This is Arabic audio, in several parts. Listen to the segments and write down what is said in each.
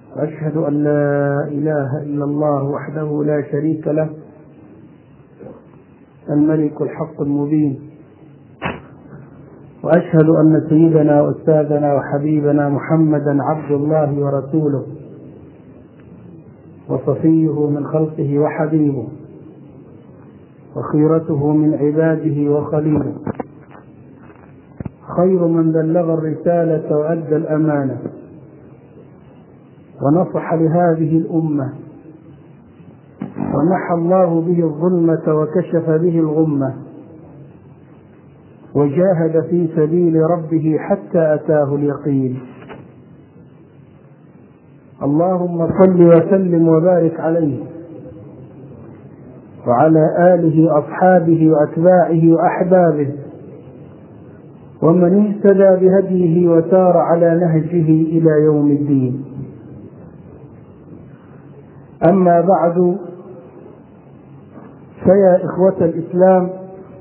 وأشهد أن لا إله إلا الله وحده لا شريك له الملك الحق المبين. وأشهد أن سيدنا وأستاذنا وحبيبنا محمدا عبد الله ورسوله وصفيه من خلقه وحبيبه وخيرته من عباده وخليله، خير من بلغ الرسالة وأدى الأمانة ونصح لهذه الأمة ومحى الله به الظلمة وكشف به الغمة وجاهد في سبيل ربه حتى أتاه اليقين. اللهم صل وسلم وبارك عليه وعلى آله أصحابه وأتباعه وأحبابه ومن اهتدى بهديه وسار على نهجه إلى يوم الدين. أما بعد، فيا إخوة الإسلام،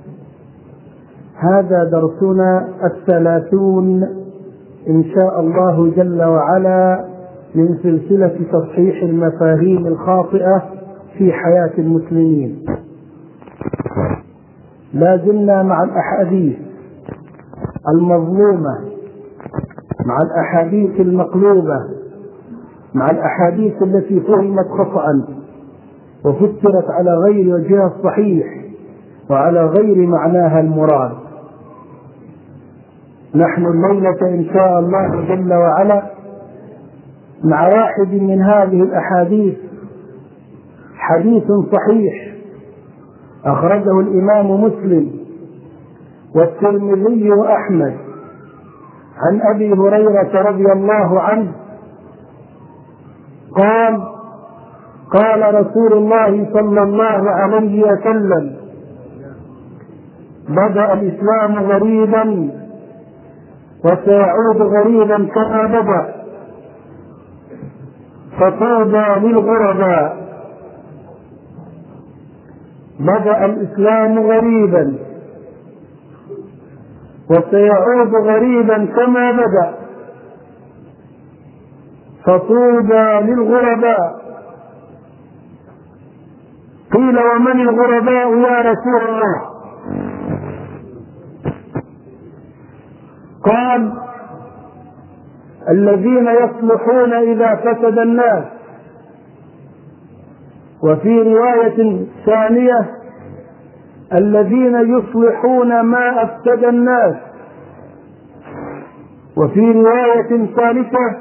هذا درسنا 30 إن شاء الله جل وعلا من سلسلة تصحيح المفاهيم الخاطئة في حياة المسلمين. لا زلنا مع الأحاديث المظلومة، مع الأحاديث المقلوبة، مع الأحاديث التي فهمت خطأ وفسرت على غير وجهها الصحيح وعلى غير معناها المراد. نحن الليلة إن شاء الله جل وعلا مع واحد من هذه الأحاديث، حديث صحيح أخرجه الإمام مسلم والترمذي وأحمد عن أبي هريرة رضي الله عنه قال: قال رسول الله صلى الله عليه وسلم: بدأ الإسلام غريبا وسيعود غريبا كما بدأ، فطوبى للغرباء. بدأ الإسلام غريبا وسيعود غريبا كما بدأ، فطوبى للغرباء. قيل: ومن الغرباء يا رسول الله؟ قال: الذين يصلحون إذا فسد الناس. وفي رواية ثانية: الذين يصلحون ما أفسد الناس. وفي رواية ثالثة: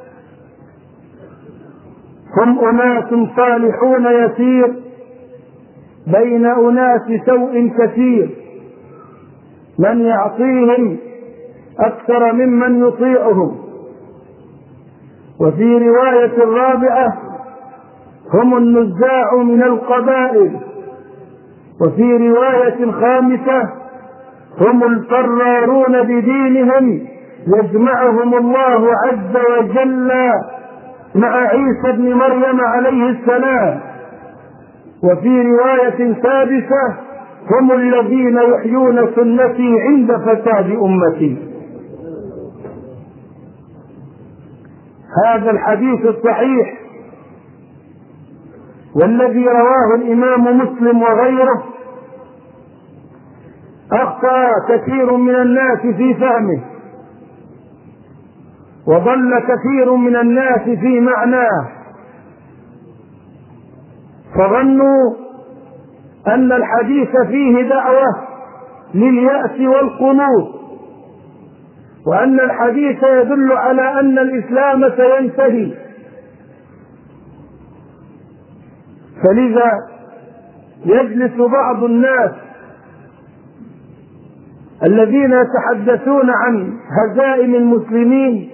هم أناس صالحون يسير بين أناس سوء كثير، من يعطيهم أكثر ممن يطيعهم. وفي رواية رابعة: هم النزاع من القبائل. وفي رواية خامسة: هم الفرارون بدينهم يجمعهم الله عز وجل مع عيسى ابن مريم عليه السلام. وفي رواية سادسة: هم الذين يحيون سنتي عند فساد أمتي. هذا الحديث الصحيح والذي رواه الإمام مسلم وغيره أخطأ كثير من الناس في فهمه، وضل كثير من الناس في معناه، فظنوا أن الحديث فيه دعوة لليأس والقنوط، وأن الحديث يدل على أن الإسلام سينتهي. فلذا يجلس بعض الناس الذين يتحدثون عن هزائم المسلمين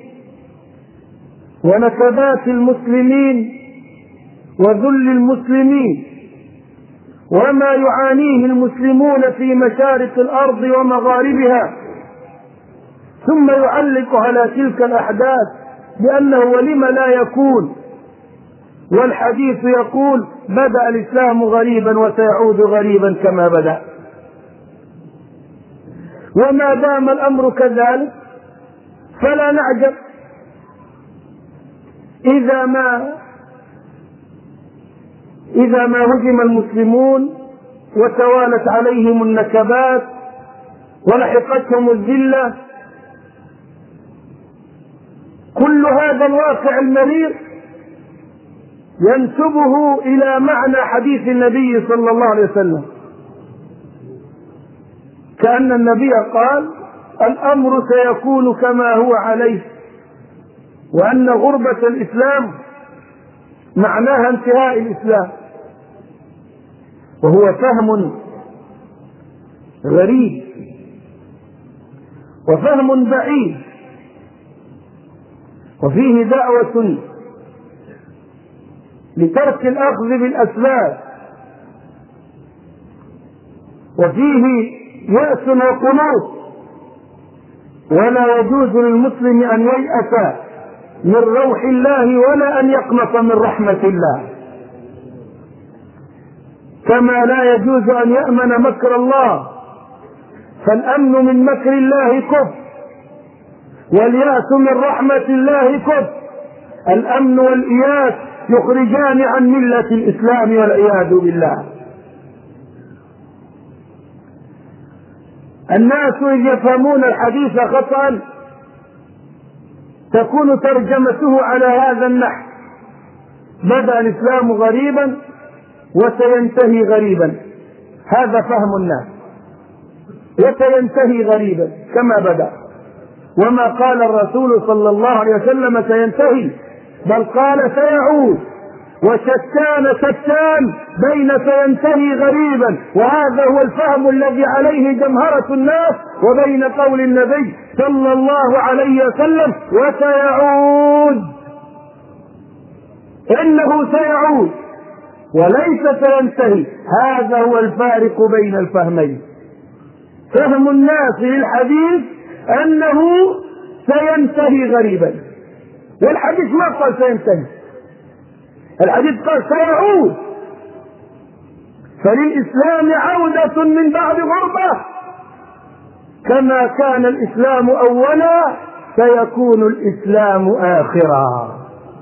ونكبات المسلمين وذل المسلمين وما يعانيه المسلمون في مشارق الأرض ومغاربها، ثم يعلق على تلك الأحداث بأنه ولم لا يكون، والحديث يقول: بدأ الإسلام غريبا وسيعود غريبا كما بدأ. وما دام الأمر كذلك فلا نعجب، إذا ما هزم المسلمون وتوالت عليهم النكبات ولحقتهم الذلة، كل هذا الواقع المرير ينسبه إلى معنى حديث النبي صلى الله عليه وسلم، كأن النبي قال: الأمر سيكون كما هو عليه، وأن غربة الإسلام معناها انتهاء الإسلام. وهو فهم غريب وفهم بعيد، وفيه دعوة لترك الأخذ بالأسباب، وفيه يأس وقنوط، ولا يجوز للمسلم أن ييأس من روح الله ولا أن يقنط من رحمة الله، كما لا يجوز أن يأمن مكر الله، فالأمن من مكر الله كفر، واليأس من رحمة الله كفر. الأمن والإياس يخرجان عن ملة الإسلام والعياذ بالله. الناس إذ يفهمون الحديث خطأ تكون ترجمته على هذا النحو: بدأ الإسلام غريبا وسينتهي غريبا. هذا فهم الناس، وسينتهي غريبا كما بدأ. وما قال الرسول صلى الله عليه وسلم سينتهي، بل قال سيعود، وشتان بين سينتهي غريبا، وهذا هو الفهم الذي عليه جمهرة الناس، وبين قول النبي صلى الله عليه وسلم: وسيعود، إنه سيعود وليس سينتهي. هذا هو الفارق بين الفهمين. فهم الناس للحديث أنه سينتهي غريبا، والحديث ما قال سينتهي، الحديث قال سيعود. فللإسلام عودة من بعد غربة، كما كان الإسلام أولا سيكون الإسلام آخرا.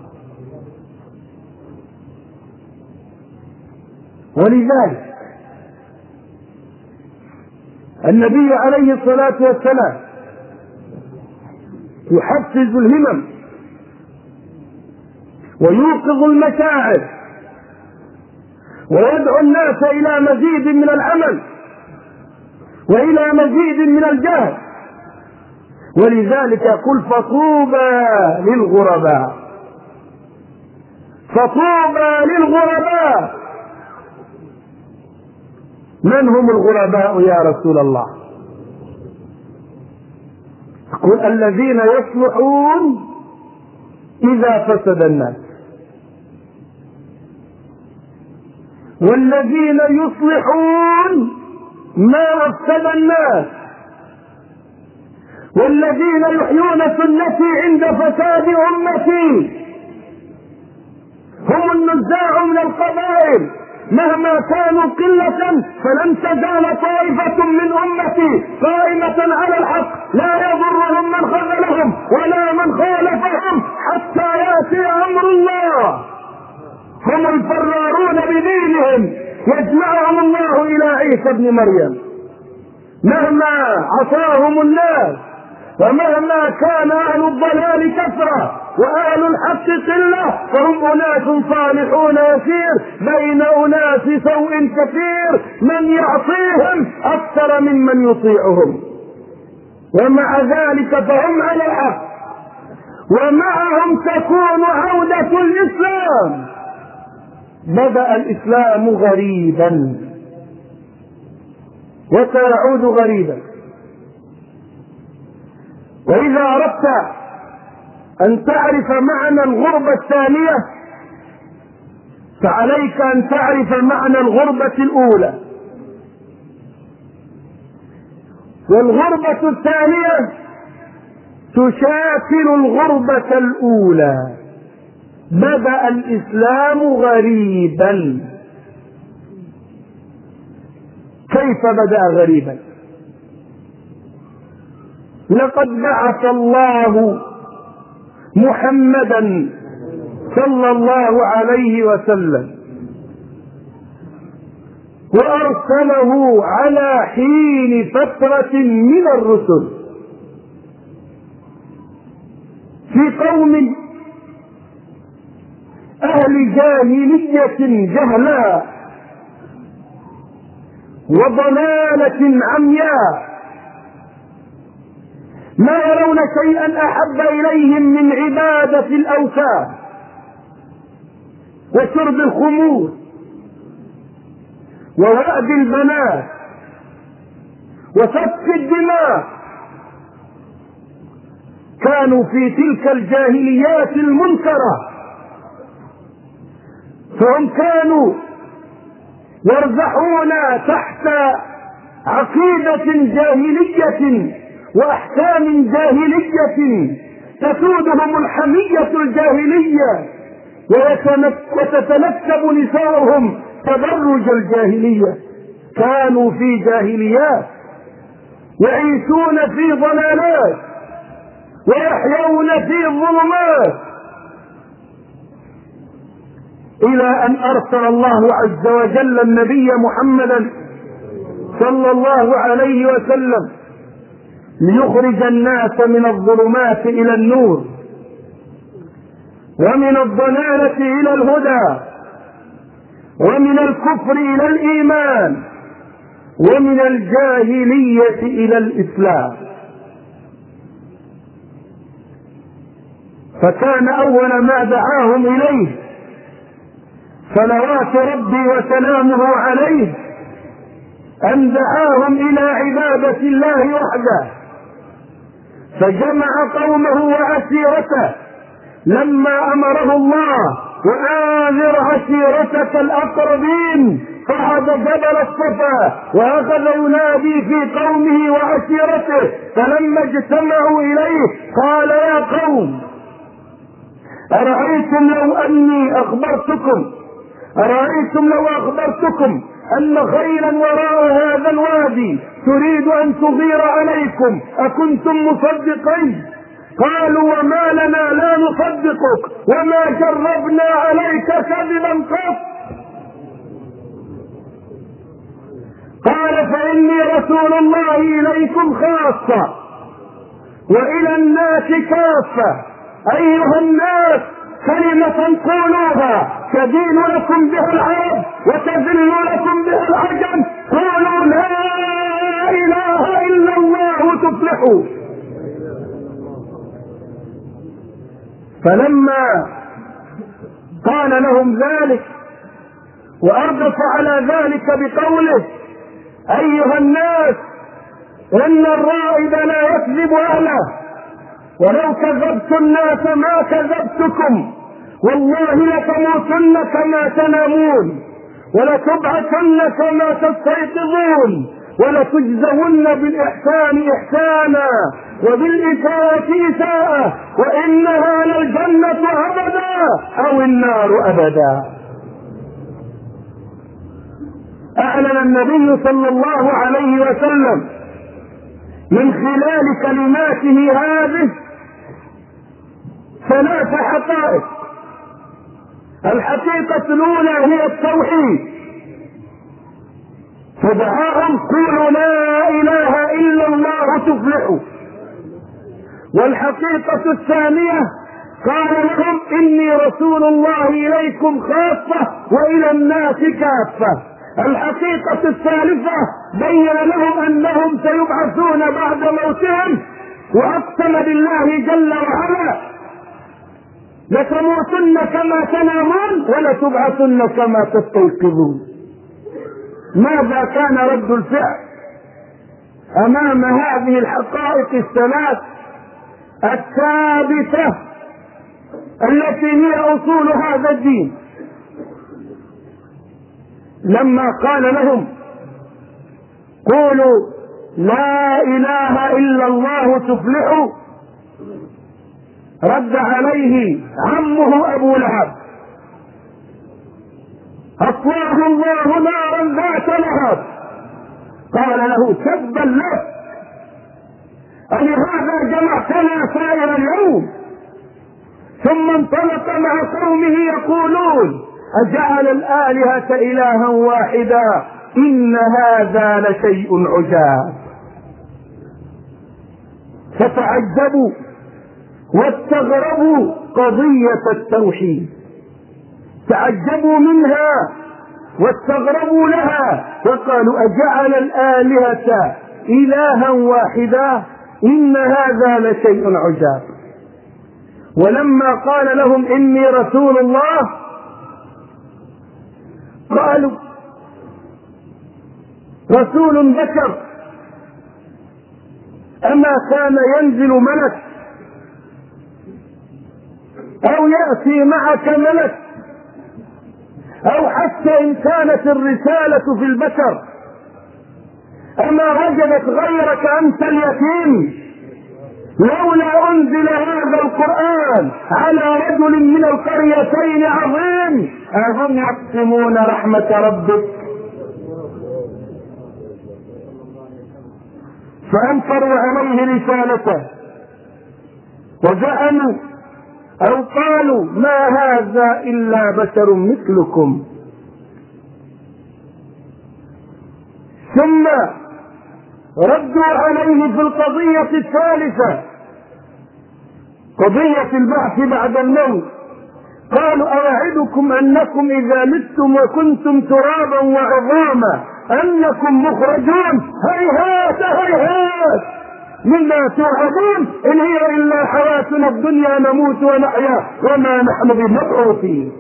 ولذلك النبي عليه الصلاة والسلام يحفز الهمم ويوقظ المشاعر ويدعو الناس إلى مزيد من العمل وإلى مزيد من الجهد. ولذلك يقول: فطوبى للغرباء، فطوبى للغرباء. من هم الغرباء يا رسول الله؟ يقول: الذين يصلحون إذا فسد الناس، والذين يصلحون ما أفسد الناس، والذين يحيون سنتي عند فساد أمتي. هم النزاع من القبائل، مهما كانوا قلة فلن تزال طائفة من أمتي قائمة على الحق، لا يضرهم من خذلهم ولا من خالفهم حتى يأتي أمر الله. هم الفرارون بدينهم، يجمعهم الله إلى عيسى ابن مريم، مهما عصاهم الناس، ومهما كان أهل الضلال كثرة وأهل الحق قلة، فهم أناس صالحون يسير بين أناس سوء كثير، من يعصيهم أكثر ممن يطيعهم، ومع ذلك فهم على الحق، ومعهم تكون عودة الإسلام. بدأ الإسلام غريبا وسيعود غريبا. وإذا أردت أن تعرف معنى الغربة الثانية فعليك أن تعرف معنى الغربة الأولى. والغربة الثانية تشاكل الغربة الأولى. بدأ الإسلام غريبا. كيف بدأ غريبا؟ لقد بعث الله محمدا صلى الله عليه وسلم، وأرسله على حين فترة من الرسل في قوم أهل جاهلية جهلاء وضلالة عمياء، ما يرون شيئا أحب إليهم من عبادة الأوثان وشرب الخمور ووأد البنات وسفك الدماء. كانوا في تلك الجاهليات المنكرة، فهم كانوا يرزحون تحت عقيدة جاهلية وأحكام جاهلية تسودهم الحمية الجاهلية، وتتنكب نساؤهم تبرج الجاهلية. كانوا في جاهليات يعيشون في ضلالات ويحيون في ظلمات، إلى أن أرسل الله عز وجل النبي محمدا صلى الله عليه وسلم ليخرج الناس من الظلمات إلى النور، ومن الضلالة إلى الهدى، ومن الكفر إلى الإيمان، ومن الجاهلية إلى الإسلام. فكان أول ما دعاهم إليه صلوات ربي وسلامه عليه أن دعاهم إلى عبادة الله وحده، فجمع قومه وعشيرته لما أمره الله وآذر عشيرتك الأقربين، صعد جبل الصفا وأخذ ينادي في قومه وعشيرته، فلما اجتمعوا إليه قال يا قوم أرأيتم لو أخبرتكم أن خيلا وراء هذا الوادي تريد أن تغير عليكم أكنتم مصدقين؟ قالوا وما لنا لا نصدقك وما جربنا عليك كذبا قط. قال فإني رسول الله إليكم خاصة وإلى الناس كافة. أيها الناس كلمة قولوها تدين لكم بها العرب وتذل لكم بها العجم، قولوا لا إله إلا الله تفلحوا. فلما قال لهم ذلك وأردف على ذلك بقوله أيها الناس إن الرائد لا يكذب أهله، ولو كذبت الناس ما كذبتكم، والله لتموتن كما تنامون ولتبعثن كما تستيقظون ولتجزون بالإحسان إحسانا وبالإساءة إساءة، وإنها للجنة أبدا أو النار أبدا. أعلن النبي صلى الله عليه وسلم من خلال كلماته هذه ثلاث حقائق. الحقيقة الأولى هي التوحيد، فدعاهم قولوا لا إله إلا الله تفلحوا. والحقيقة الثانية قال لهم إني رسول الله إليكم خاصة وإلى الناس كافة. الحقيقة الثالثة بين لهم أنهم سيبعثون بعد موتهم، وأقسم بالله جل وعلا لتموتن كما تنامون ولتبعثن كما تستيقظون. ماذا كان رد الفعل أمام هذه الحقائق الثلاث الثابتة التي هي أصول هذا الدين؟ لما قال لهم قولوا لا إله إلا الله تفلحوا، رد عليه عمه أبو لهب أطلعه الله نارا ذات لهب، قال له تبا لك ألهذا جمعتنا سائر اليوم؟ ثم انطلق مع قومه يقولون أجعل الآلهة إلها واحدا إن هذا لشيء عجاب. فتعجبوا واستغربوا قضية التوحيد، تعجبوا منها واستغربوا لها وقالوا أجعل الآلهة إلها واحدا إن هذا لشيء عجاب. ولما قال لهم إني رسول الله قالوا رسول بشر، أما كان ينزل ملك أو يأتي معك ملك أو حتى إن كانت الرسالة في البشر أما وجدت غيرك أنت اليتيم؟ لولا أنزل هذا القرآن على رجل من القريتين عظيم أهم يقسمون رحمة ربك. فأنكروا عليه رسالته وزعموا أو قالوا ما هذا إلا بشر مثلكم. ثم ردوا عليه في القضية الثالثة، قضية البعث بعد الموت، قالوا أوعدكم أنكم إذا متم وكنتم ترابا وعظاما أنكم مخرجون؟ هيهات هيهات مما توعدون إن هي إلا حياتنا الدنيا نموت ونحيا وما نحن بمبعوثين.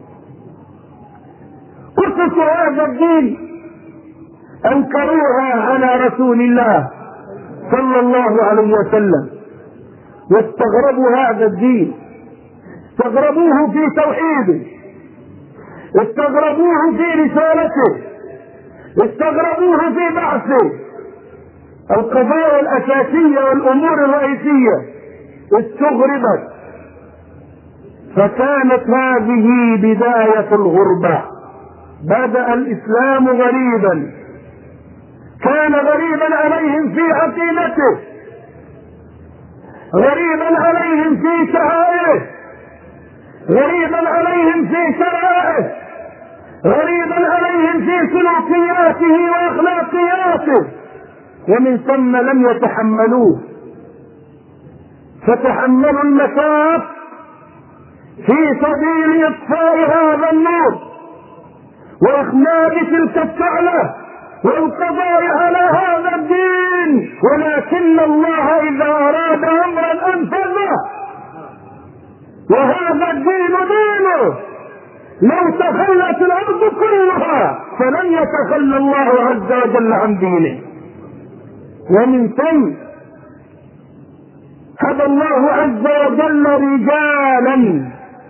قصة هذا الدين أنكروها على رسول الله صلى الله عليه وسلم واستغربوا هذا الدين، استغربوه في توحيده، استغربوه في رسالته، استغربوه في بعثه. القضايا الأساسية والأمور الرئيسية استغربت، فكانت هذه بداية الغربة. بدأ الإسلام غريبا، كان غريبا عليهم في عقيدته، غريبا عليهم في شعائره، غريبا عليهم في شرائعه، غريبا عليهم في سلوكياته واخلاقياته، ومن ثم لم يتحملوه، فتحملوا المساف في سبيل اطفاء هذا النور واخماد تلك الشعلة والقضاء على هذا الدين. ولكن الله اذا اراد امرا انفذه، وهذا الدين دينه. لو تخلت الارض كلها فلن يتخلى الله عز وجل عن دينه. ومن ثم هدى الله عز وجل رجالا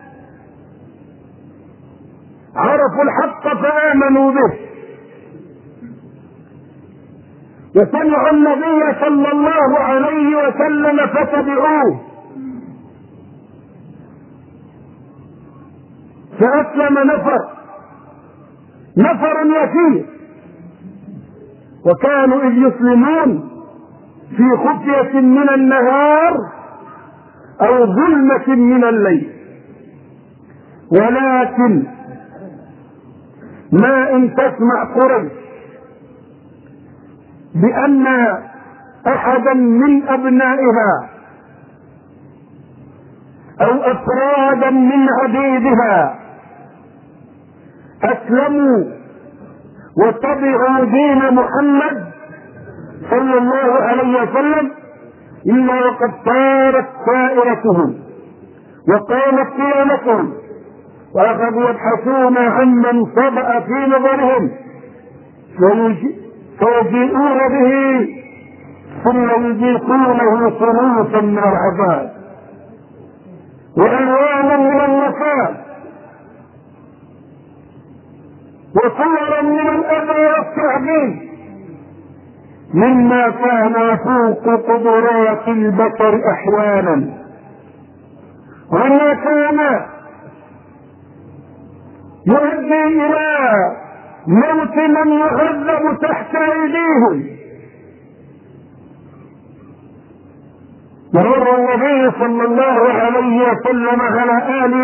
عرفوا الحق فآمنوا به، وسمعوا النبي صلى الله عليه وسلم فتبعوه، فأسلم نفر يسير، وكانوا إذ يسلمون في خفية من النهار أو ظلمة من الليل. ولكن ما إن تسمع قريش بأن أحدا من أبنائها أو أفرادا من عبيدها أسلموا واتبعوا دين محمد صلى الله عليه وسلم إلا وقد طارت طائرتهم وقامت قيامتهم، وأخذوا يبحثون عمن صدأ في نظرهم فيجيئون به ثم يذيقونه صنوفا من العذاب وألوانا من النفاق وصورا من الأذى والتعذيب مما كان يفوق قدرات البشر أحيانا، وما كان يؤدي إلى موت من يعذب تحت أيديهم. مر النبي صلى الله عليه وسلم على آل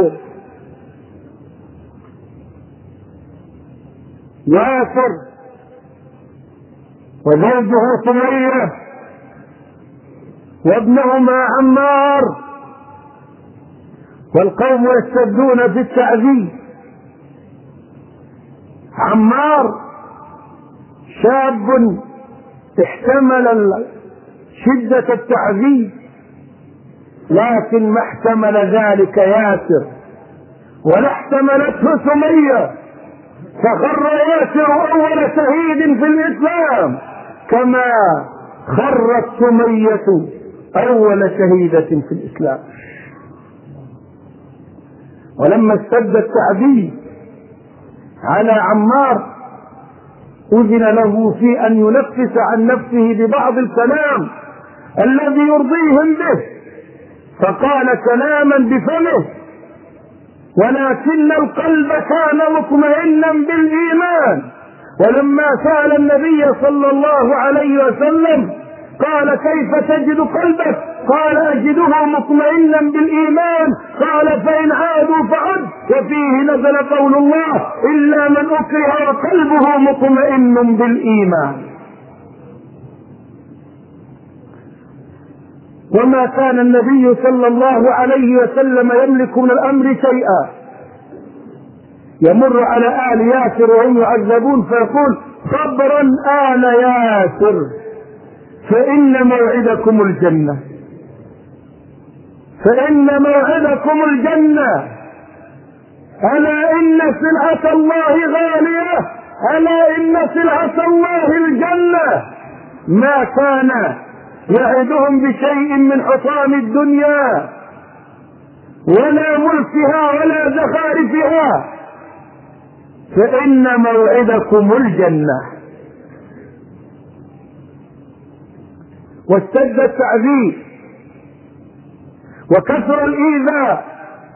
ياسر وزوجه سمية وابنهما عمار، والقوم يشتدون في التعذيب. عمار شاب احتمل شدة التعذيب، لكن ما احتمل ذلك ياسر ولا احتملته سمية، فخر ياسر أول شهيد في الإسلام كما خرت سمية أول شهيدة في الإسلام. ولما اشتد التعذيب على عمار أذن له في أن ينفس عن نفسه ببعض الكلام الذي يرضيهم به، فقال كلاما بفمه، ولكن القلب كان مطمئنا بالإيمان. ولما سأل النبي صلى الله عليه وسلم قال كيف تجد قلبك؟ قال أجده مطمئنا بالإيمان. قال فإن عادوا فعد. وفيه نزل قول الله إلا من أكره وقلبه مطمئن بالإيمان. وما كان النبي صلى الله عليه وسلم يملك من الأمر شيئا، يمر على آل ياسر وهم يعذبون فيقول صبرا آل ياسر فإن موعدكم الجنة، فإن موعدكم الجنة، ألا إن سلعة الله غالية، ألا إن سلعة الله الجنة. ما كان يعدهم بشيء من حطام الدنيا ولا ملكها ولا زخارفها، فإن موعدكم الجنة. واشتد التعذيب وكثر الإيذاء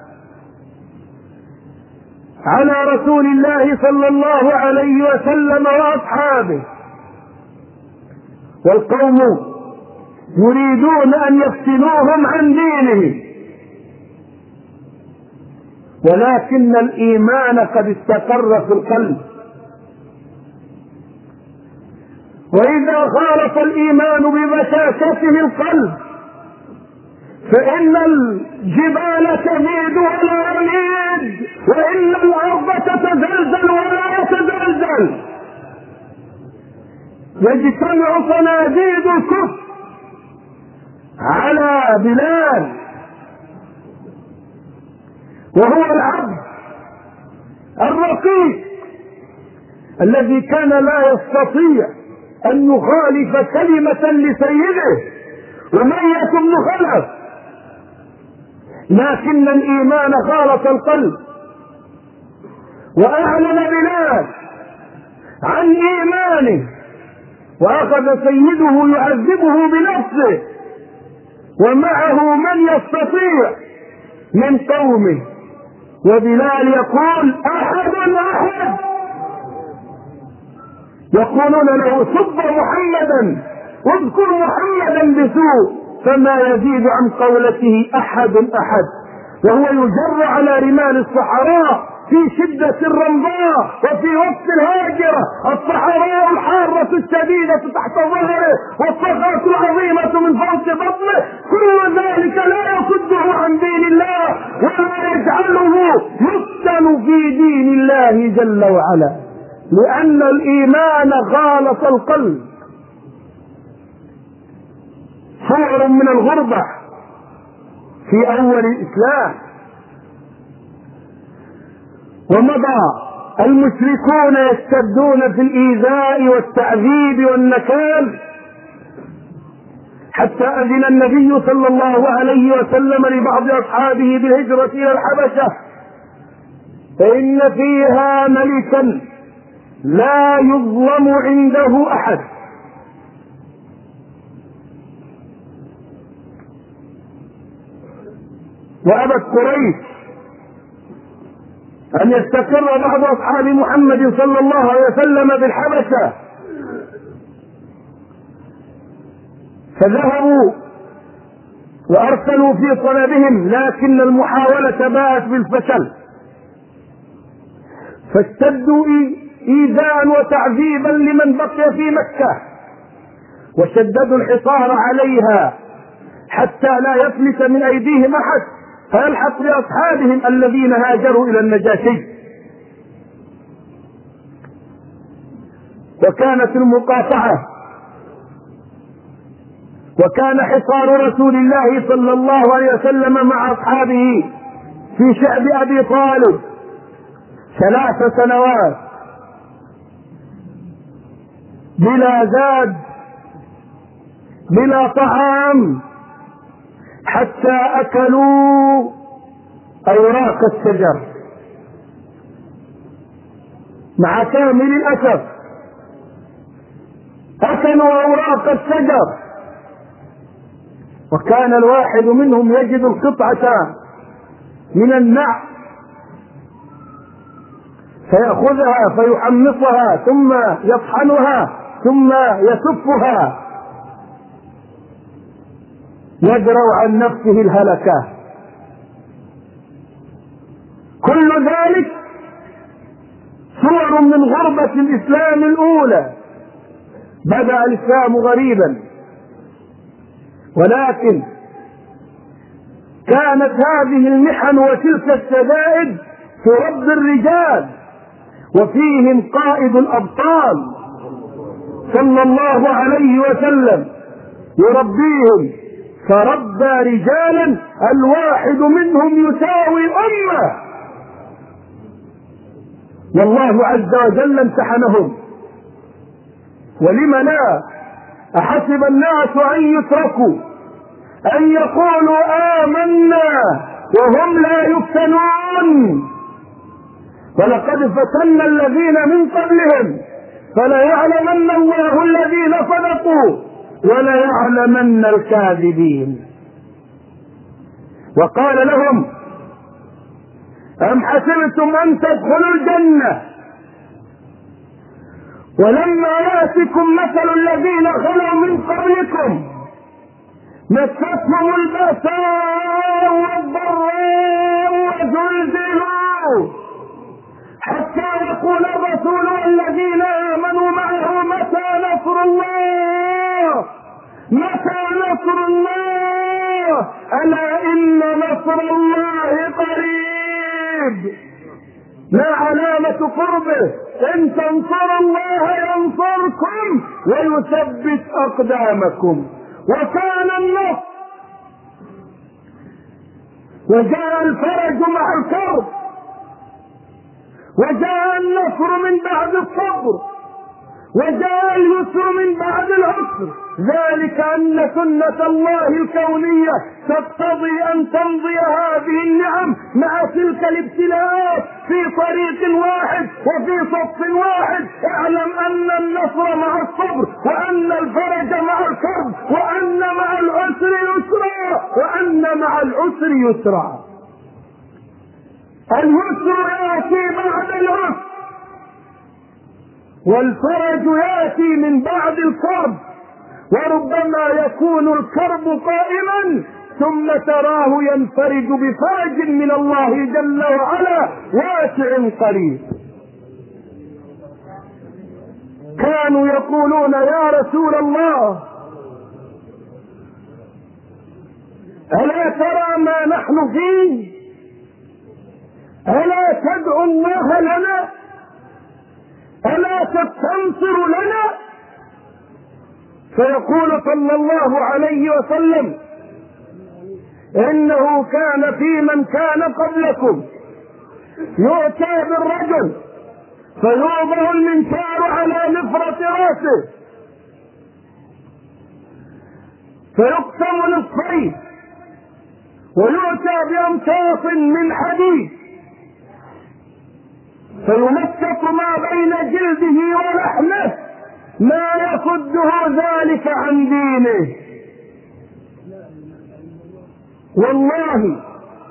على رسول الله صلى الله عليه وسلم وأصحابه، والقوم يريدون أن يفتنوهم عن دينهم، ولكن الإيمان قد استقر في القلب. وإذا خالط الإيمان ببشاشته القلب فإن الجبال تميد ولا يميد، وإن الأرض تتزلزل ولا يتزلزل. يجتمع صناديد الكفر على بلال وهو العبد الرقيق الذي كان لا يستطيع أن يخالف كلمة لسيده أمية بن خلف، لكن الإيمان خالط القلب وأعلن بلال عن إيمانه، وأخذ سيده يعذبه بنفسه ومعه من يستطيع من قومه، وبلال يقول أحد أحد، يقولون له سب محمدا واذكر محمدا بسوء، فما يزيد عن قولته أحد أحد، وهو يجر على رمال الصحراء في شدة الرمضاء وفي وقت الهاجرة، الصحراء الحارة الشديدة تحت ظهره والصخرة العظيمة من فوق بطنه، كل ذلك لا يصده عن دين الله ولا يجعله يفتن في دين الله جل وعلا، لأن الإيمان خالط القلب. صور من الغربة في أول الإسلام، ومضى المشركون يشتدون في الإيذاء والتعذيب والنكال، حتى أذن النبي صلى الله عليه وسلم لبعض أصحابه بالهجرة إلى الحبشة، فإن فيها ملكا لا يظلم عنده أحد، وأبت قريش أن يستقر بعض أصحاب محمد صلى الله عليه وسلم بالحبشة، فذهبوا وأرسلوا في طلبهم، لكن المحاولة باءت بالفشل، فاشتدوا إيذاء وتعذيبا لمن بقي في مكة، وشددوا الحصار عليها حتى لا يفلت من أيديهم أحد فيلحق بأصحابهم الذين هاجروا إلى النجاشي. وكانت المقاطعة، وكان حصار رسول الله صلى الله عليه وسلم مع أصحابه في شعب أبي طالب 3 سنوات بلا زاد بلا طعام، حتى أكلوا أوراق الشجر مع كامل الأسف، أكلوا أوراق الشجر. وكان الواحد منهم يجد القطعة من النع فيأخذها فيحمصها ثم يطحنها ثم يسفها، يدرأ عن نفسه الهلكة. كل ذلك صور من غربة الإسلام الأولى. بدأ الإسلام غريبا، ولكن كانت هذه المحن وتلك الشدائد تربي الرجال، وفيهم قائد الأبطال صلى الله عليه وسلم يربيهم، فربى رجالا الواحد منهم يساوي أمة، والله عز وجل امتحنهم. ولم لا؟ أحسب الناس أن يتركوا أن يقولوا آمنا وهم لا يفتنون؟ ولقد فتنا الذين من قبلهم فليعلمن الله الذين صدقوا وليعلمن الكاذبين. وقال لهم: أم حسبتم أن تدخلوا الجنة ولما يأتكم مثل الذين خلوا من قبلكم مستهم البأساء والضراء وزلزلوا حتى يقول الرسول والذين آمنوا معه متى نصر الله، متى نصر الله، ألا إن نصر الله قريب. ما علامة قربه؟ إن تنصروا الله ينصركم ويثبت أقدامكم. وكان النصر، وجاء الفرج مع الكرب، وجاء النصر من بعد الصبر، وجاء اليسر من بعد العسر. ذلك أن سنة الله الكونية تقتضي أن تمضي هذه النعم مع تلك الابتلاءات في طريق واحد وفي صف واحد. اعلم أن النصر مع الصبر، وأن الفرج مع الكرب، وأن مع العسر يسرا، وأن مع العسر يسرا. اليسر يأتي بعد العسر، والفرج يأتي من بعد الكرب، وربما يكون الكرب قائما ثم تراه ينفرج بفرج من الله جل وعلا واسع قريب. كانوا يقولون: يا رسول الله، ألا ترى ما نحن فيه؟ ألا تدعو الله لنا؟ ألا تستنصر لنا؟ فيقول صلى الله عليه وسلم: إنه كان في من كان قبلكم يؤتى بالرجل فيوضع المنشار على نفرة راسه فيقسم نصفين ويؤتى بأمتاص من حديد فيمسك ما بين جلده ولحمه ما يصده ذلك عن دينه. والله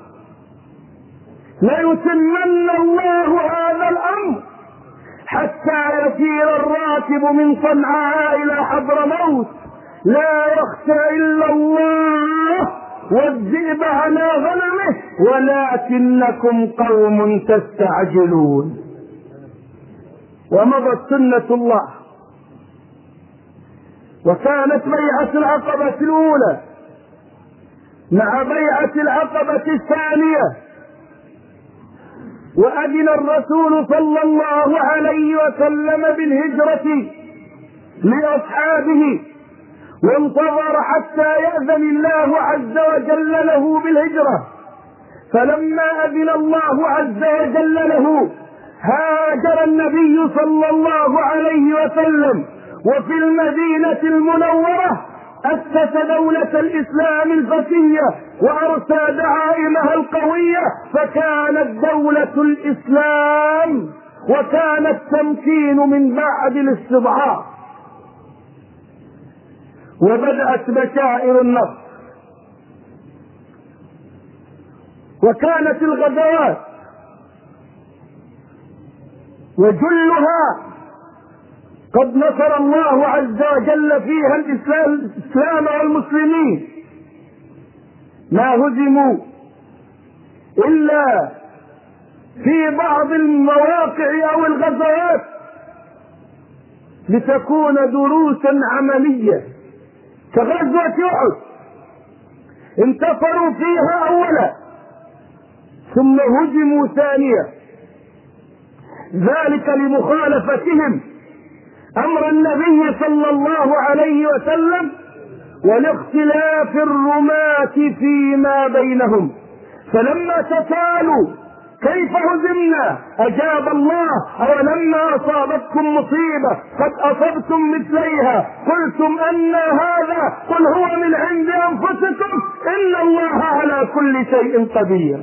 ليتمن الله هذا الأمر حتى يسير الراكب من صنعاء إلى حضرموت لا يخشى إلا الله والذئب على غنمه ولكنكم قوم تستعجلون. ومضت سنة الله، وكانت بيعة العقبة الأولى مع بيعة العقبة الثانية، وأذن الرسول صلى الله عليه وسلم بالهجرة لأصحابه، وانتظر حتى يأذن الله عز وجل له بالهجرة. فلما أذن الله عز وجل له هاجر النبي صلى الله عليه وسلم، وفي المدينة المنورة أسس دولة الإسلام الفتية وأرسى دعائمها القوية، فكانت دولة الإسلام وكان التمكين من بعد الاستضعاف. وبدأت بشائر النصر، وكانت الغزوات وجلها قد نصر الله عز وجل فيها الإسلام والمسلمين، ما هزموا إلا في بعض المواقع أو الغزوات لتكون دروسا عملية، كغزوة أحد انتصروا فيها أولا ثم هزموا ثانيا، ذلك لمخالفتهم أمر النبي صلى الله عليه وسلم ولاختلاف الرماة فيما بينهم. فلما تسالوا كيف هزمنا أجاب الله: أولما أصابتكم مصيبة قد أصبتم مثليها قلتم أن هذا قل هو من عند أنفسكم إن الله على كل شيء قدير.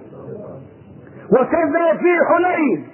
وكذا في حنين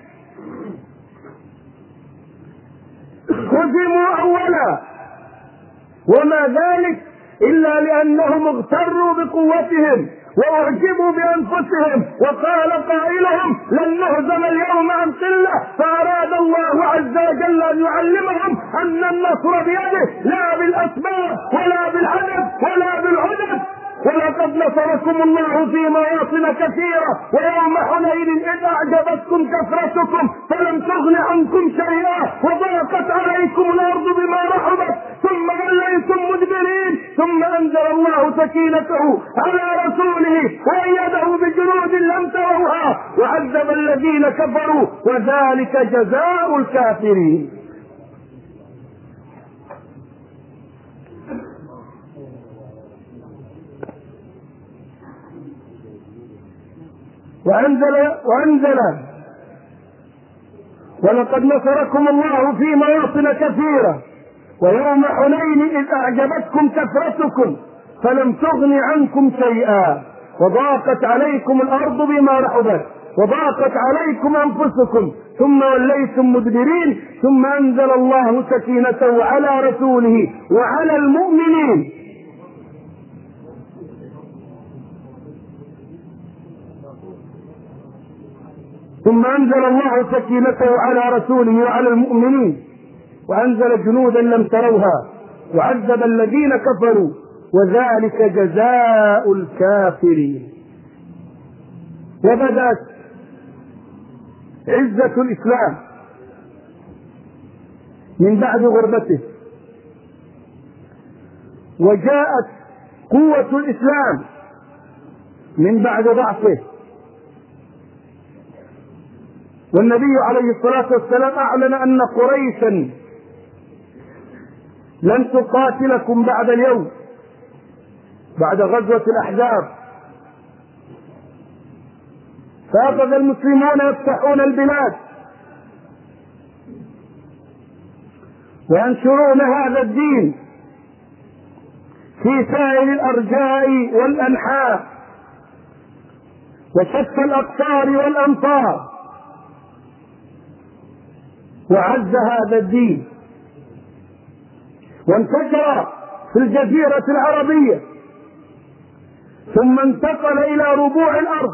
هزموا أولا، وما ذلك إلا لأنهم اغتروا بقوتهم وأعجبوا بأنفسهم، وقال قائلهم: لن نهزم اليوم عن قلة. فأراد الله عز وجل أن يعلمهم أن النصر بيده لا بالأسباب ولا بالعدد ولا بالعدد. ولقد نصركم الله في مواطن كثيرة ويوم حنين إذ أعجبتكم كثرتكم فلم تغن عنكم شيئا وضاقت عليكم الأرض بما رحبت ثم وليتم مدبرين ثم أنزل الله سكينته على رسوله وأيده بجنود لم تروها وعذب الذين كفروا وذلك جزاء الكافرين. وأنزل ولقد نصركم الله في مواطن كثيرة ويوم حنين إذ أعجبتكم كثرتكم فلم تغن عنكم شيئا وضاقت عليكم الأرض بما رحبت وضاقت عليكم أنفسكم ثم وليتم مدبرين ثم أنزل الله سكينته على رسوله وعلى المؤمنين ثم أنزل الله سكينته على رسوله وعلى المؤمنين وأنزل جنودا لم تروها وعذب الذين كفروا وذلك جزاء الكافرين. وبدأت عزة الإسلام من بعد غربته، وجاءت قوة الإسلام من بعد ضعفه. والنبي عليه الصلاة والسلام أعلن أن قريشا لن تقاتلكم بعد اليوم بعد غزوة الأحزاب. فأخذ المسلمون يفتحون البلاد وينشرون هذا الدين في سائر الأرجاء والأنحاء وشتى الأقطار والأمطار، وعز هذا الدين وانتشر في الجزيرة العربية ثم انتقل إلى ربوع الأرض،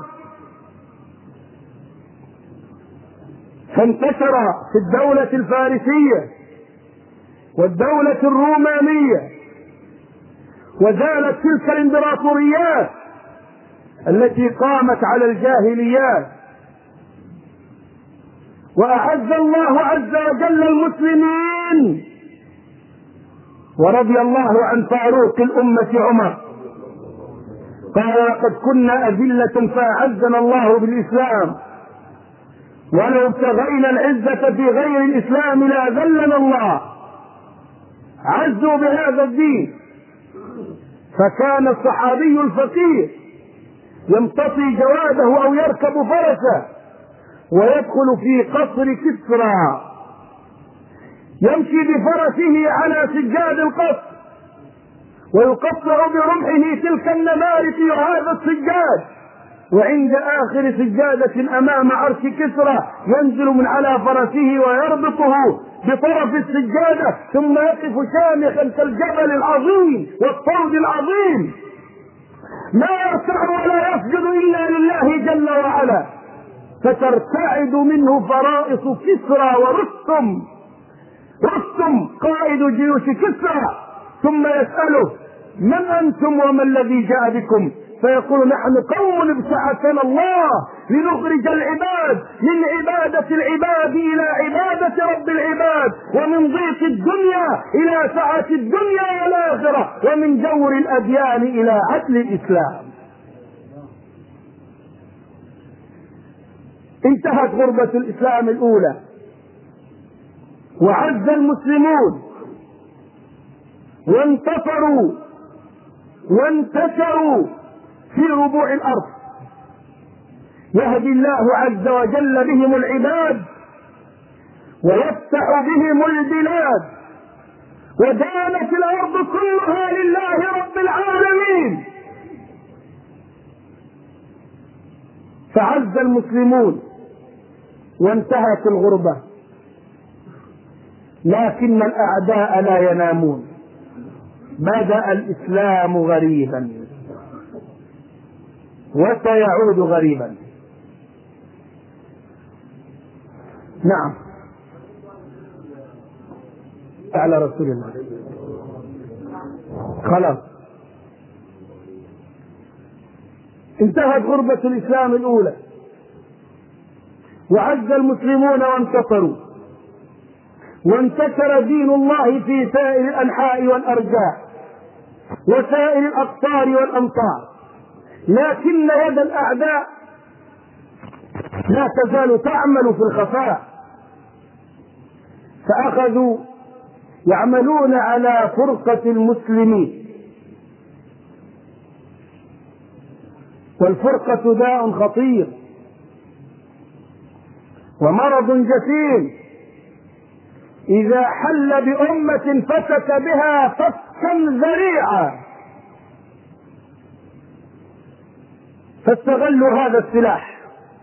فانتشر في الدولة الفارسية والدولة الرومانية وزالت تلك الامبراطوريات التي قامت على الجاهليات، وأعز الله عز وجل المسلمين. ورضي الله عن فاروق الأمة عمر قال: لقد كنا أذلة فأعزنا الله بالإسلام، ولو ابتغينا العزة في غير الإسلام لأذلنا الله. عزوا بهذا الدين. فكان الصحابي الفقير يمتطي جواده أو يركب فرسه ويدخل في قصر كسرى، يمشي بفرسه على سجاد القصر ويقطع برمحه تلك النمارق وهذا السجاد، وعند آخر سجادة أمام عرش كسرى ينزل من على فرسه ويربطه بطرف السجادة، ثم يقف شامخا كالجبل العظيم والطود العظيم، لا يركع ولا يسجد إلا لله جل وعلا، فترتعد منه فرائص كسرى ورستم. رستم قائد جيوش كسرى، ثم يسأله: من أنتم وما الذي جاء بكم؟ فيقول: نحن قوم ابتعثنا الله لنخرج العباد من عبادة العباد إلى عبادة رب العباد، ومن ضيق الدنيا إلى سعة الدنيا والآخرة، ومن جور الأديان إلى عدل الإسلام. انتهت غربة الإسلام الأولى، وعز المسلمون وانتصروا وانتشروا في ربوع الأرض، يهدي الله عز وجل بهم العباد ويفتح بهم البلاد، ودانت الأرض كلها لله رب العالمين. فعز المسلمون وانتهت الغربة، لكن الأعداء لا ينامون. بدأ الإسلام غريبا وسيعود غريبا. نعم، على رسول الله. خلاص انتهت غربة الإسلام الأولى، وعز المسلمون وانتصروا، وانتشر دين الله في سائر الأنحاء والأرجاء وسائر الأقطار والأمطار، لكن يد الأعداء لا تزال تعمل في الخفاء، فأخذوا يعملون على فرقة المسلمين. والفرقة داء خطير ومرض جسيم، إذا حل بأمة فسك بها فسكا ذريعا، فاستغلوا هذا السلاح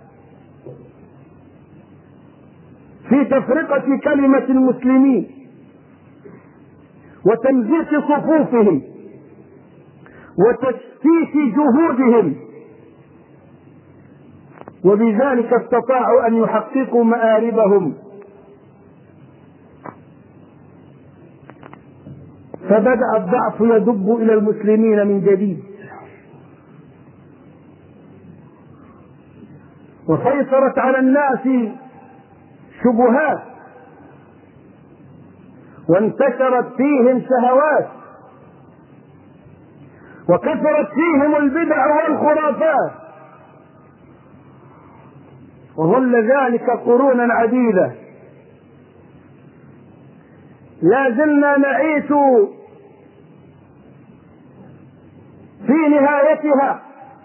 في تفرقة كلمة المسلمين وتمزيق صفوفهم وتشتيت جهودهم، وبذلك استطاعوا أن يحققوا مآربهم. فبدأ الضعف يدب إلى المسلمين من جديد، وسيطرت على الناس شبهات، وانتشرت فيهم شهوات، وكثرت فيهم البدع والخرافات، وظل ذلك قرونا عديدة. لا زلنا نعيش في نهايتها،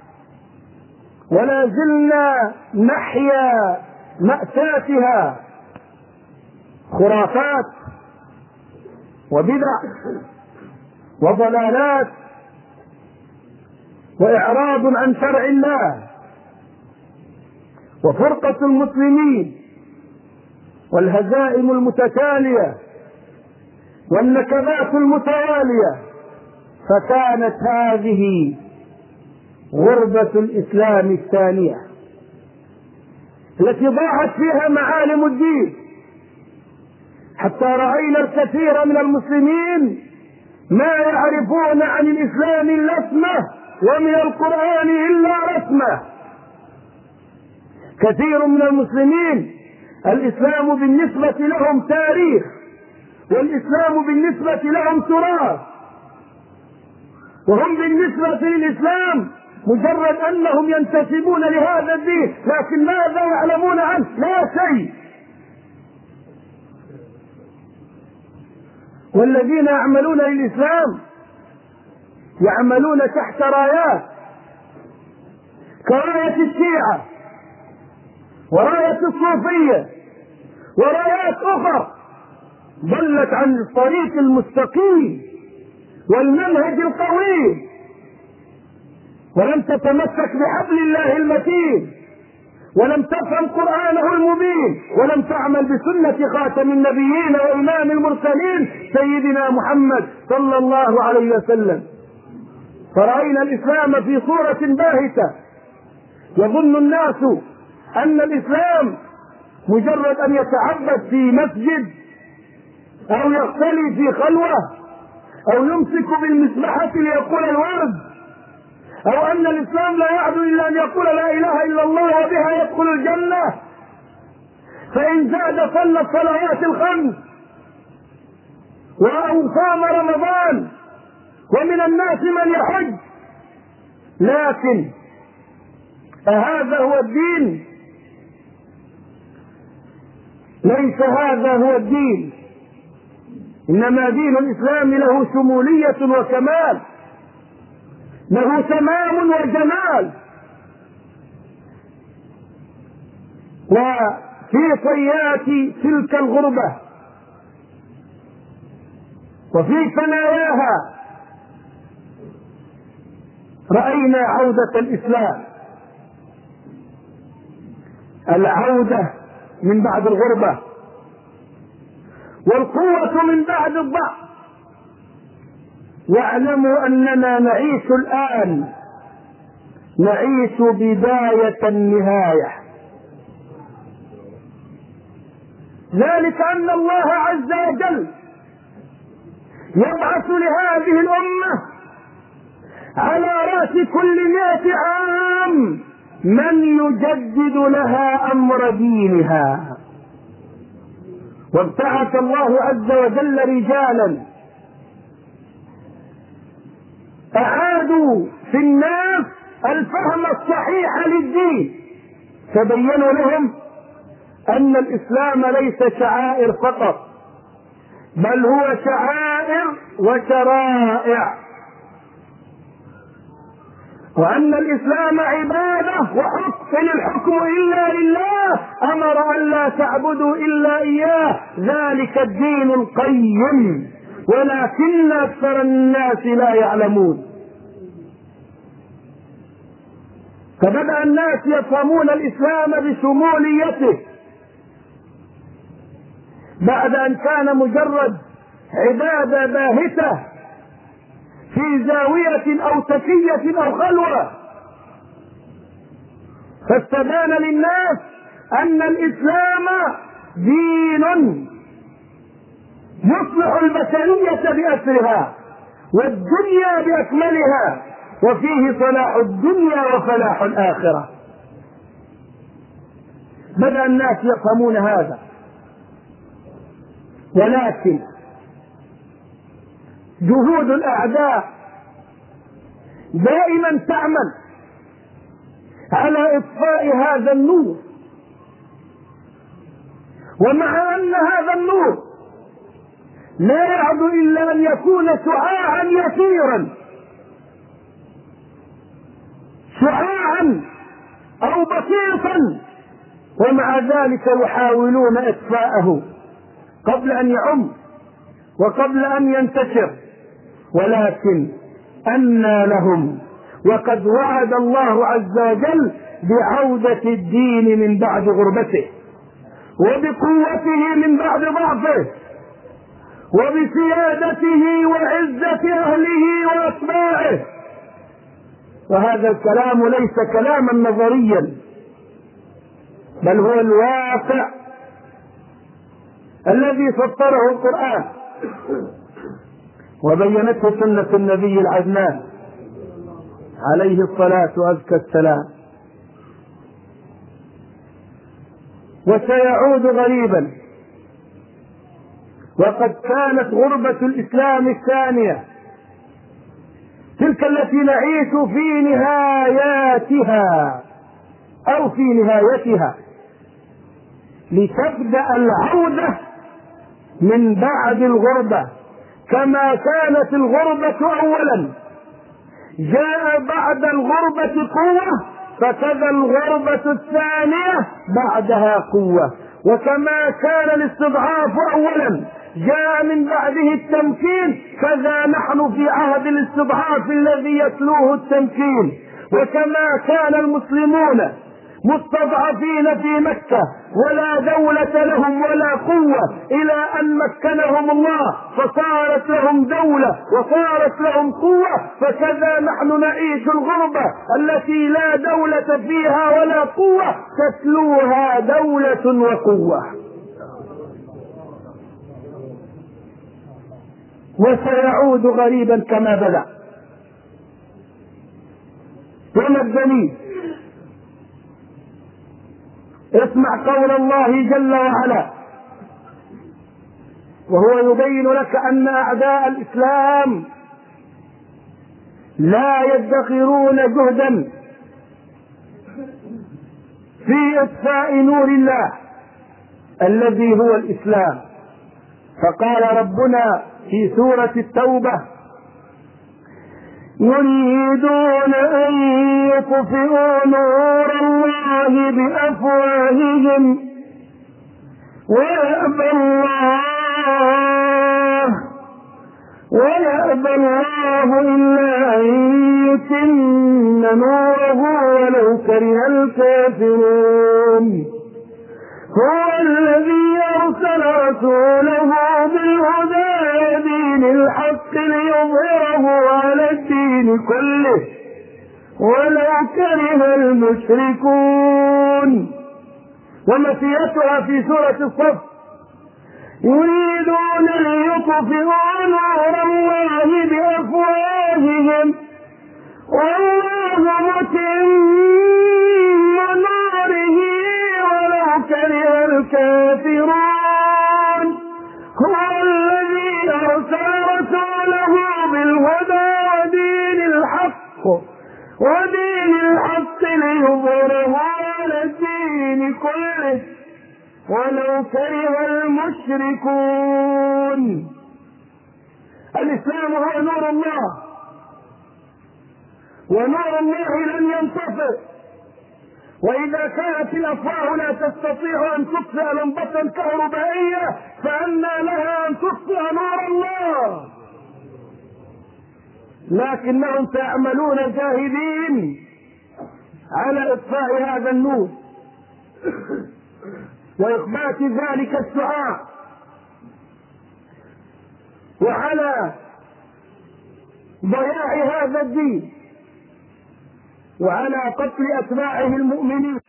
ولا زلنا نحيا مأساتها، خرافات وبدع وضلالات وإعراض عن شرع الله، وفرقة المسلمين والهزائم المتتالية والنكبات المتوالية. فكانت هذه غربة الإسلام الثانية التي ضاعت فيها معالم الدين، حتى رأينا الكثير من المسلمين ما يعرفون عن الإسلام إلا اسمه، ومن القرآن إلا رسمه. كثير من المسلمين الإسلام بالنسبة لهم تاريخ، والإسلام بالنسبة لهم تراث، وهم بالنسبة للإسلام مجرد أنهم ينتسبون لهذا الدين، لكن ماذا يعلمون عنه؟ لا شيء. والذين يعملون للإسلام يعملون تحت رايات كراية الشيعة وراية الصوفية ورايات أخرى ضلت عن الطريق المستقيم والمنهج القوي، ولم تتمسك بحبل الله المتين، ولم تفهم قرآنه المبين، ولم تعمل بسنة خاتم النبيين وإمام المرسلين سيدنا محمد صلى الله عليه وسلم. فرأينا الإسلام في صورة باهتة، يظن الناس أن الإسلام مجرد أن يتعبد في مسجد أو يختلي في خلوة أو يمسك بالمسبحة ليقول الورد، أو أن الإسلام لا يعدو إلا أن يقول لا إله إلا الله وبها يدخل الجنة، فإن زاد صلى الصلوات الخمس وأو صام رمضان، ومن الناس من يحج. لكن أهذا هو الدين؟ ليس هذا هو الدين، إنما دين الإسلام له شمولية وكمال، له تمام وجمال. وفي طيات تلك الغربة وفي ثناياها رأينا عودة الإسلام، العودة من بعد الغربة، والقوة من بعد الضعف. واعلموا أننا نعيش الآن، نعيش بداية النهاية. ذلك أن الله عز وجل يبعث لهذه الأمة على رأس كل 100 عام من يجدد لها أمر دينها. وابتعث الله عز وجل رجالا أعادوا في الناس الفهم الصحيح للدين، تبينوا لهم أن الإسلام ليس شعائر فقط، بل هو شعائر وشرائع، وأن الإسلام عبادة وحق الحكم إلا لله، أمر أن لا تعبدوا إلا إياه، ذلك الدين القيم، ولكن أكثر الناس لا يعلمون. فبدأ الناس يفهمون الإسلام بشموليته بعد أن كان مجرد عبادة باهتة في زاوية أو تكية أو خلوة. فاستبان للناس أن الإسلام دين يصلح البشرية بأسرها والدنيا بأكملها، وفيه صلاح الدنيا وفلاح الآخرة. بدأ الناس يفهمون هذا، ولكن جهود الأعداء دائما تعمل على إطفاء هذا النور، ومع أن هذا النور لا يعد إلا أن يكون شعاعا يسيرا، شعاعا أو بسيطا، ومع ذلك يحاولون إطفاءه قبل أن يعم وقبل أن ينتشر. ولكن أنى لهم، وقد وعد الله عز وجل بعودة الدين من بعد غربته، وبقوته من بعد ضعفه، وبسيادته وعزة أهله وأتباعه. وهذا الكلام ليس كلاما نظريا، بل هو الواقع الذي فسره القرآن. وبينته سنة النبي العدنان عليه الصلاة وأزكى السلام. وسيعود غريبا، وقد كانت غربة الإسلام الثانية تلك التي نعيش في نهاياتها أو في نهايتها، لتبدأ العودة من بعد الغربة. كما كانت الغربة أولا جاء بعد الغربة قوة، فكذا الغربة الثانية بعدها قوة. وكما كان الاستضعاف أولا جاء من بعده التمكين، كذا نحن في عهد الاستضعاف الذي يتلوه التمكين. وكما كان المسلمون مستضعفين في مكة ولا دولة لهم ولا قوة إلى أن مكنهم الله فصارت لهم دولة وصارت لهم قوة، فكذا نحن نعيش الغربة التي لا دولة فيها ولا قوة تتلوها دولة وقوة. وسيعود غريبا كما بدأ. وما الدليل؟ اسمع قول الله جل وعلا وهو يبين لك أن أعداء الإسلام لا يدخرون جهدا في إطفاء نور الله الذي هو الإسلام. فقال ربنا في سورة التوبة: يريدون أن يطفئوا نور الله بأفواههم ويأبى الله إلا أن يتم نوره ولو كره الكافرون. هو الذي أرسل رسوله بالهدى ودين الحق ليظهره على الدين كله ولو كره المشركون. ومثيلتها في سورة الصف: يريدون ليطفئوا نور الله بأفواههم والله متم نوره ولو كره الكافرون. هو الذي أرسل رسوله بالهدى ودين الحق ليظهره على الدين كله ولو كره المشركون. الإسلام هو نور الله، ونور الله لن ينطفئ. وإذا كانت الأفواه لا تستطيع أن تطفئ لمبة كهربائية فأنى لها أن تطفئ نور الله. لكنهم سيعملون جاهدين على إطفاء هذا النور وإخبات ذلك الشعاع، وعلى ضياع هذا الدين، وعلى قتل أتباعه المؤمنين.